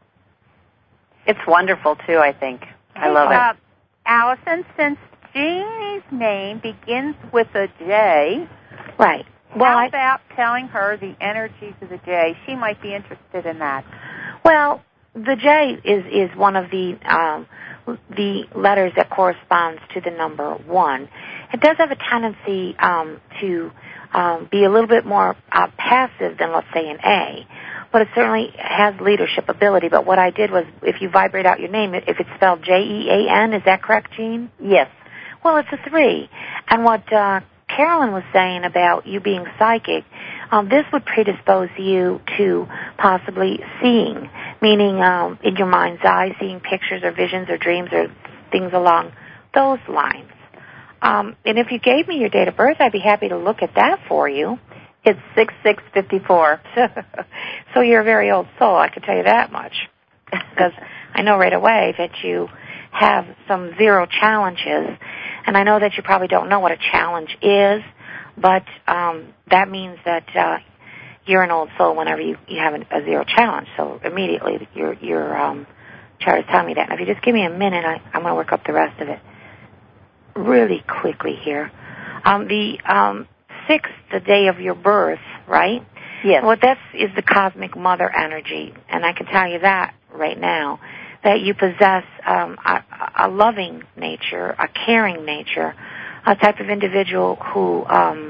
Speaker 3: It's wonderful, too, I think. I love it.
Speaker 1: Allison, since Jeannie's name begins with a J,
Speaker 2: right,
Speaker 1: How about telling her the energies of the J? She might be interested in that.
Speaker 2: Well, the J is one of the letters that corresponds to the number 1. It does have a tendency to be a little bit more passive than, let's say, an A, but it certainly has leadership ability. But what I did was, if you vibrate out your name, if it's spelled Jean, is that correct, Jean?
Speaker 3: Yes.
Speaker 2: Well, it's a 3. And what Carolyn was saying about you being psychic, this would predispose you to possibly seeing, meaning in your mind's eye, seeing pictures or visions or dreams or things along those lines. And if you gave me your date of birth, I'd be happy to look at that for you.
Speaker 3: It's 6654.
Speaker 2: So you're a very old soul, I can tell you that much. Because I know right away that you have some 0 challenges, and I know that you probably don't know what a challenge is, but that means that you're an old soul whenever you have a 0 challenge. So immediately your chart is telling me that. And if you just give me a minute, I'm going to work up the rest of it really quickly here. The 6th, the day of your birth, right?
Speaker 3: Yes.
Speaker 2: Well, that is the cosmic mother energy, and I can tell you that right now, that you possess a loving nature, a caring nature, a type of individual who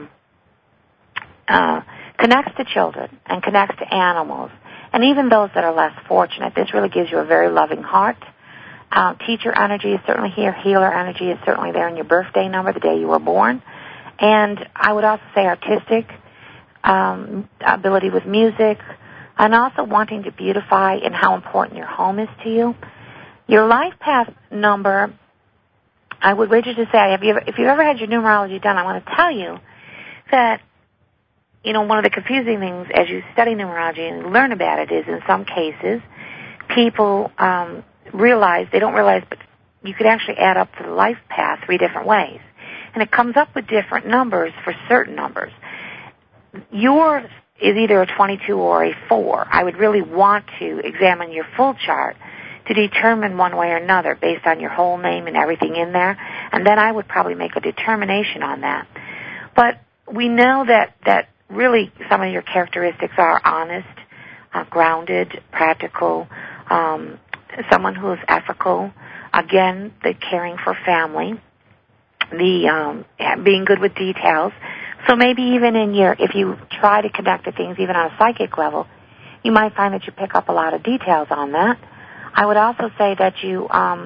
Speaker 2: connects to children and connects to animals, and even those that are less fortunate. This really gives you a very loving heart. Teacher energy is certainly here. Healer energy is certainly there in your birthday number, the day you were born. And I would also say artistic, ability with music, and also wanting to beautify and how important your home is to you. Your life path number, I would wager to say, if you've ever had your numerology done, I want to tell you that, one of the confusing things as you study numerology and learn about it is, in some cases, people they don't realize, but you could actually add up to the life path 3 different ways. And it comes up with different numbers for certain numbers. Yours is either a 22 or a 4. I would really want to examine your full chart to determine one way or another based on your whole name and everything in there, and then I would probably make a determination on that. But we know that really some of your characteristics are honest, grounded, practical, someone who is ethical, again, the caring for family, the being good with details. So maybe even if you try to connect to things even on a psychic level, you might find that you pick up a lot of details on that. I would also say that you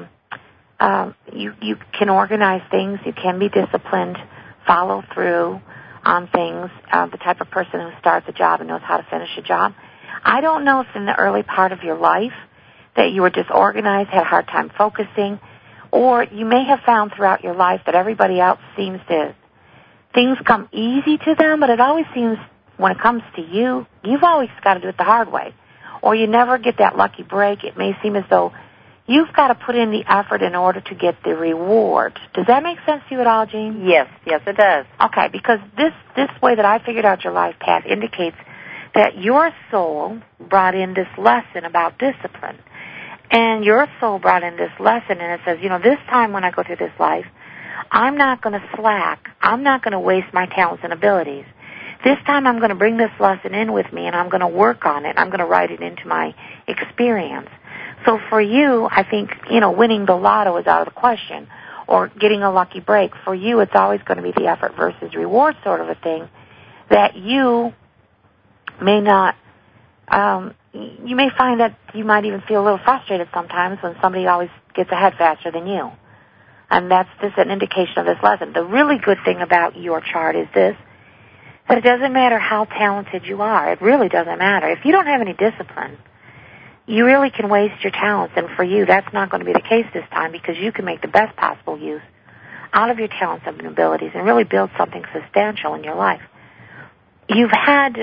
Speaker 2: can organize things, you can be disciplined, follow through on things, the type of person who starts a job and knows how to finish a job. I don't know if in the early part of your life that you were disorganized, had a hard time focusing, or you may have found throughout your life that everybody else seems to, things come easy to them, but it always seems when it comes to you, you've always got to do it the hard way. Or you never get that lucky break. It may seem as though you've got to put in the effort in order to get the reward. Does that make sense to you at all, Jean?
Speaker 3: Yes, it does.
Speaker 2: Okay, because this way that I figured out your life path indicates that your soul brought in this lesson about discipline. And your soul brought in this lesson, and it says, this time when I go through this life, I'm not going to slack. I'm not going to waste my talents and abilities. This time I'm going to bring this lesson in with me, and I'm going to work on it. I'm going to write it into my experience. So for you, I think, winning the lotto is out of the question, or getting a lucky break. For you, it's always going to be the effort versus reward sort of a thing that you may not, you may find that you might even feel a little frustrated sometimes when somebody always gets ahead faster than you. And that's just an indication of this lesson. The really good thing about your chart is this, that it doesn't matter how talented you are. It really doesn't matter. If you don't have any discipline, you really can waste your talents. And for you, that's not going to be the case this time, because you can make the best possible use out of your talents and abilities and really build something substantial in your life. You've had,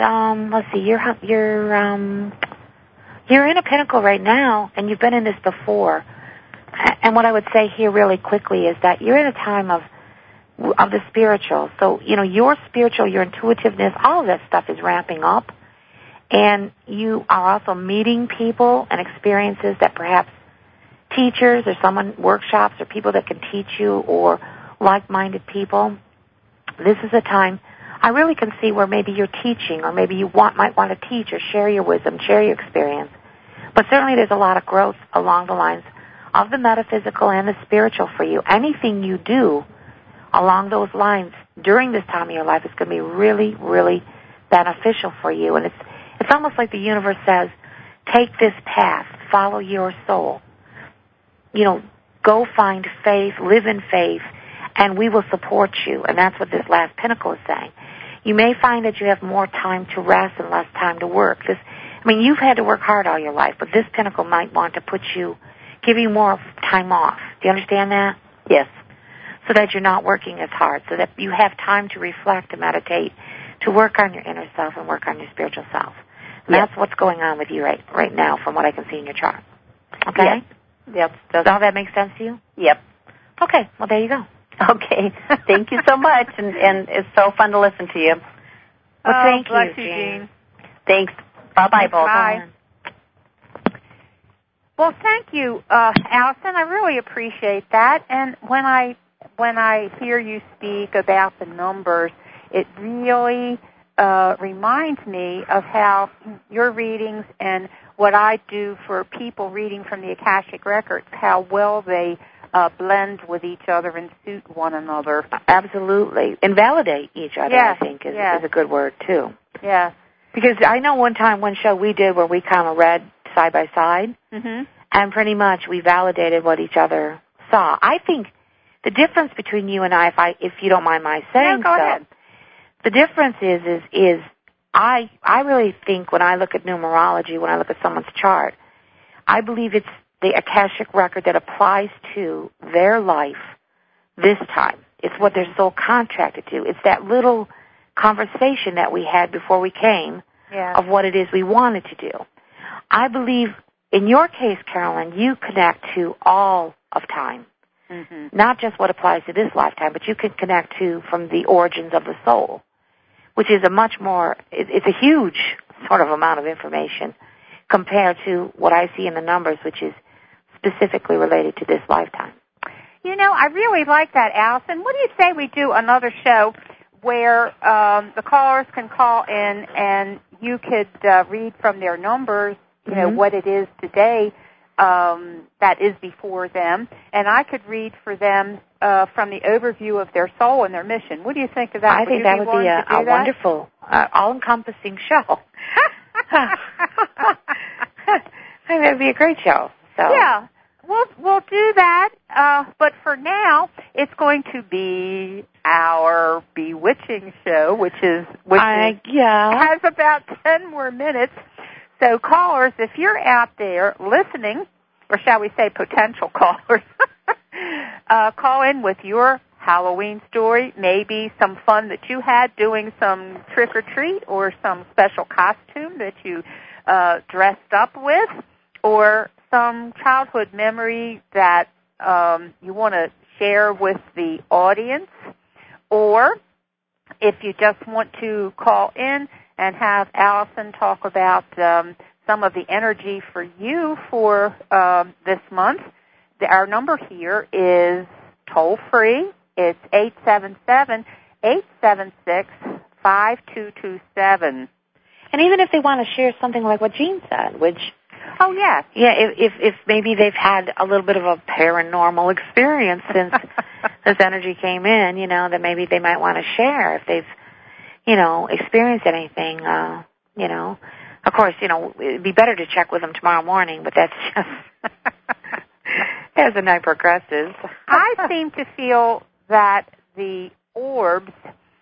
Speaker 2: you're in a pinnacle right now, and you've been in this before. And what I would say here really quickly is that you're in a time of the spiritual. So, your spiritual, your intuitiveness, all of that stuff is ramping up. And you are also meeting people and experiences that perhaps teachers or workshops or people that can teach you, or like-minded people. This is a time I really can see where maybe you're teaching, or maybe you might want to teach or share your wisdom, share your experience. But certainly there's a lot of growth along the lines of the metaphysical and the spiritual for you. Anything you do along those lines during this time of your life is going to be really, really beneficial for you. And it's almost like the universe says, take this path, follow your soul. You know, go find faith, live in faith, and we will support you. And that's what this last pinnacle is saying. You may find that you have more time to rest and less time to work. You've had to work hard all your life, but this pinnacle might want to give you more time off. Do you understand that?
Speaker 3: Yes.
Speaker 2: So that you're not working as hard, so that you have time to reflect, to meditate, to work on your inner self and work on your spiritual self. And that's what's going on with you right now from what I can see in your chart. Okay?
Speaker 3: Yep.
Speaker 2: Does all that make sense to you?
Speaker 3: Yep.
Speaker 2: Okay. Well, there you go.
Speaker 3: Okay. Thank you so much, and it's so fun to listen to you.
Speaker 2: Well, thank
Speaker 1: bless
Speaker 2: you,
Speaker 1: Jean.
Speaker 3: Thanks. Bye-bye, both.
Speaker 1: Bye. Well, thank you, Allison. I really appreciate that. And when I hear you speak about the numbers, it really reminds me of how your readings and what I do for people reading from the Akashic Records, how well they blend with each other and suit one another.
Speaker 2: Absolutely. And validate each other,
Speaker 1: yes,
Speaker 2: I think, is
Speaker 1: yes.
Speaker 2: a good word, too.
Speaker 1: Yes.
Speaker 2: Because I know one show we did where we kind of read side by side, and pretty much we validated what each other saw. I think the difference between you and I, if you don't mind my saying
Speaker 1: go ahead.
Speaker 2: The difference is I really think when I look at numerology, when I look at someone's chart, I believe it's the Akashic record that applies to their life this time. It's what their soul contracted to. It's that little conversation that we had before we came of what it is we wanted to do. I believe in your case, Carolyn, you connect to all of time. Not just what applies to this lifetime, but you can connect to from the origins of the soul, which is a much more, it's a huge sort of amount of information compared to what I see in the numbers, which is specifically related to this lifetime.
Speaker 1: You know, I really like that, Allison. What do you say we do another show where the callers can call in and you could read from their numbers, you know, what it is today that is before them, and I could read for them from the overview of their soul and their mission. What do you think of that?
Speaker 2: I think that would be a wonderful, all-encompassing show. That would be a great show. So.
Speaker 1: Yeah, we'll do that. But for now, it's going to be our bewitching show, which has about 10 more minutes. So callers, if you're out there listening, or shall we say potential callers, call in with your Halloween story, maybe some fun that you had doing some trick-or-treat or some special costume that you dressed up with, or some childhood memory that you want to share with the audience, or if you just want to call in and have Allison talk about some of the energy for you for this month. Our number here is toll-free. It's 877-876-5227.
Speaker 2: And even if they want to share something like what Jean said, which...
Speaker 1: Oh, yes.
Speaker 2: Yeah, if maybe they've had a little bit of a paranormal experience since this energy came in, you know, that maybe they might want to share if they've, you know, experienced anything, you know. Of course, you know, it'd be better to check with them tomorrow morning, but that's just as the night progresses.
Speaker 1: I seem to feel that the orbs,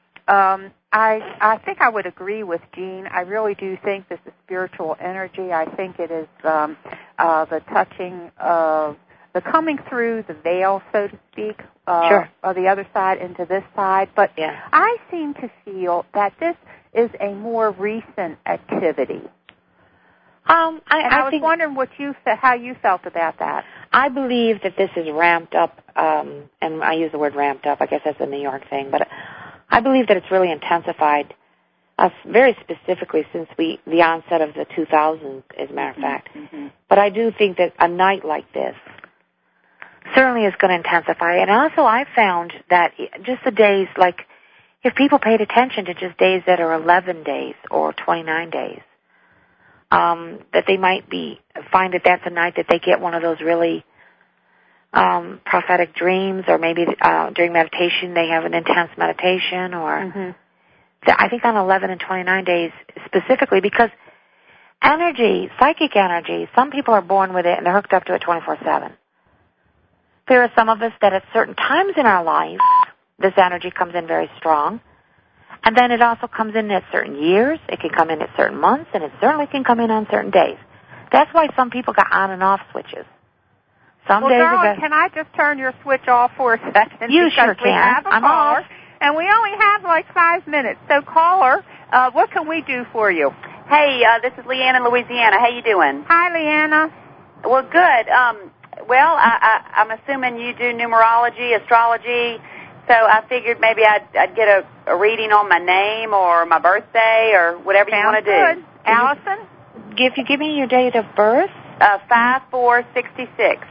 Speaker 1: I think I would agree with Jean. I really do think this is spiritual energy. I think it is the touching of the coming through the veil, so to speak, of the other side into this side. But I seem to feel that this is a more recent activity. I was wondering how you felt about that.
Speaker 2: I believe that this is ramped up, and I use the word ramped up. I guess that's a New York thing, but I believe that it's really intensified, very specifically since the onset of the 2000s, as a matter of fact. But I do think that a night like this certainly is going to intensify. And also I found that just the days, like if people paid attention to just days that are 11 days or 29 days, that they might find that that's a night that they get one of those really prophetic dreams, or maybe during meditation they have an intense meditation, or I think on 11 and 29 days specifically, because energy, psychic energy, some people are born with it and they're hooked up to it 24/7. There are some of us that at certain times in our life, this energy comes in very strong, and then it also comes in at certain years, it can come in at certain months, and it certainly can come in on certain days. That's why some people got on and off switches. Some days
Speaker 1: darling, can I just turn your switch off for a second?
Speaker 2: You sure can.
Speaker 1: We have a caller, and we only have like 5 minutes. So, caller, what can we do for you?
Speaker 4: Hey, this is Leanna in Louisiana. How you doing?
Speaker 1: Hi, Leanna.
Speaker 4: Well, good. I'm assuming you do numerology, astrology, so I figured maybe I'd get a reading on my name or my birthday or whatever you want to do.
Speaker 1: Good. Allison?
Speaker 2: If you give me your date of birth.
Speaker 4: 5/4/66.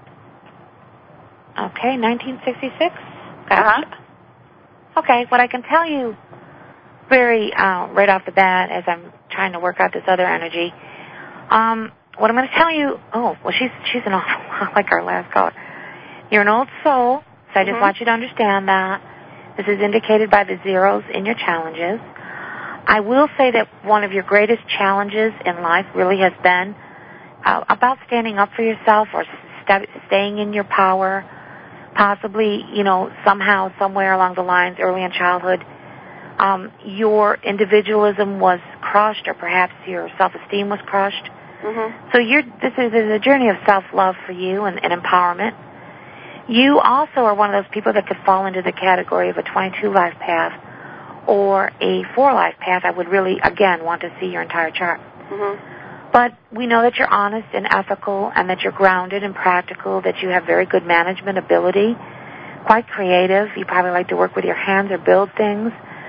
Speaker 2: Okay, 1966? Gotcha. Okay, what I can tell you very right off the bat as I'm trying to work out this other energy, what I'm going to tell you, she's an awful lot like our last caller. You're an old soul, so I just want you to understand that. This is indicated by the zeros in your challenges. I will say that one of your greatest challenges in life really has been about standing up for yourself or staying in your power. Possibly, somehow, somewhere along the lines, early in childhood, your individualism was crushed, or perhaps your self-esteem was crushed. So this is a journey of self-love for you and empowerment. You also are one of those people that could fall into the category of a 22-life path or a 4-life path. I would really, again, want to see your entire chart. But we know that you're honest and ethical, and that you're grounded and practical, that you have very good management ability, quite creative. You probably like to work with your hands or build things.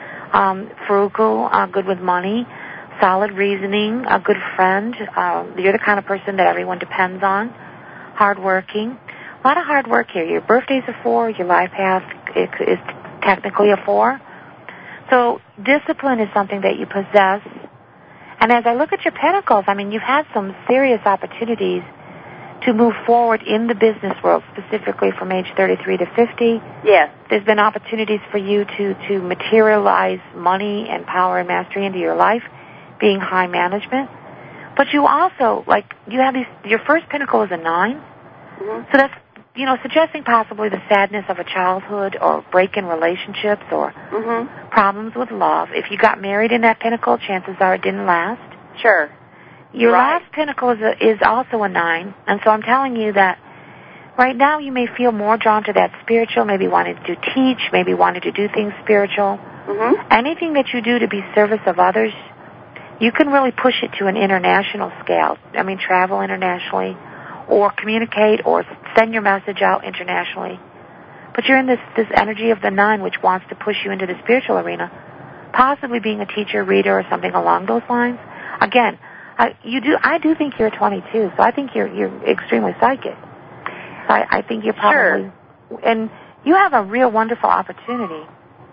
Speaker 2: Frugal, good with money, solid reasoning, a good friend. You're the kind of person that everyone depends on. Hardworking. A lot of hard work here. Your birthday's a 4. Your life path is technically a 4. So discipline is something that you possess. And as I look at your pentacles, you've had some serious opportunities to move forward in the business world, specifically from age 33 to 50.
Speaker 4: Yes.
Speaker 2: There's been opportunities for you to materialize money and power and mastery into your life, being high management. But you also, you have your first pinnacle is a 9. So that's, suggesting possibly the sadness of a childhood or break in relationships or problems with love. If you got married in that pinnacle, chances are it didn't last.
Speaker 4: Sure.
Speaker 2: Your last pinnacle is also a 9, and so I'm telling you that right now you may feel more drawn to that spiritual, maybe wanting to teach, maybe wanting to do things spiritual. Anything that you do to be service of others, you can really push it to an international scale. Travel internationally, or communicate or send your message out internationally. But you're in this energy of the 9, which wants to push you into the spiritual arena, possibly being a teacher, reader, or something along those lines. Again, I do think you're 22, so I think you're extremely psychic. So I think you're probably... Sure. And you have a real wonderful opportunity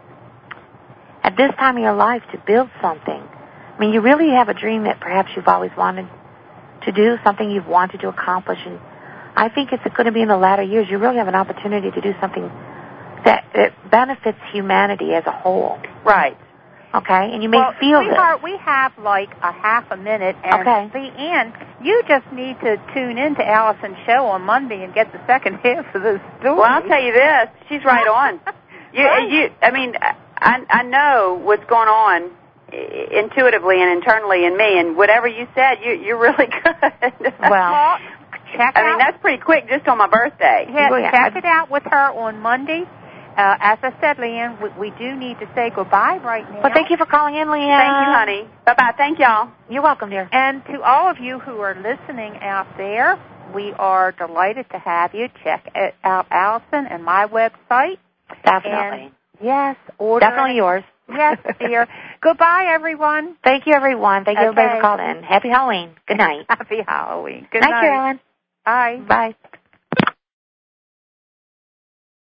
Speaker 2: at this time of your life to build something. You really have a dream that perhaps you've always wanted to do, something you've wanted to accomplish, and I think it's going to be in the latter years. You really have an opportunity to do something that benefits humanity as a whole.
Speaker 4: Right.
Speaker 2: Okay, and you may feel
Speaker 1: sweetheart, we have like a half a minute, and Ann, you just need to tune in to Allison's show on Monday and get the second half of the story.
Speaker 4: Well, I'll tell you this, she's right on. I know what's going on intuitively and internally in me, and whatever you said, you're really good.
Speaker 1: Well, check out.
Speaker 4: That's pretty quick, just on my birthday.
Speaker 1: Check it out with her on Monday. As I said, Leanne, we do need to say goodbye right now.
Speaker 2: But thank you for calling in, Leanne.
Speaker 4: Thank you, honey. Bye-bye. Thank y'all.
Speaker 2: You're welcome, dear.
Speaker 1: And to all of you who are listening out there, we are delighted to have you. Check out Allison and my website.
Speaker 2: Definitely.
Speaker 1: Yes.
Speaker 2: Definitely yours.
Speaker 1: Yes, dear. Goodbye, everyone.
Speaker 2: Thank you, everyone. Thank you, everybody, for calling in. Happy Halloween. Good night.
Speaker 1: Happy Halloween. Good
Speaker 2: night. Night, Carolyn.
Speaker 1: Bye.
Speaker 2: Bye.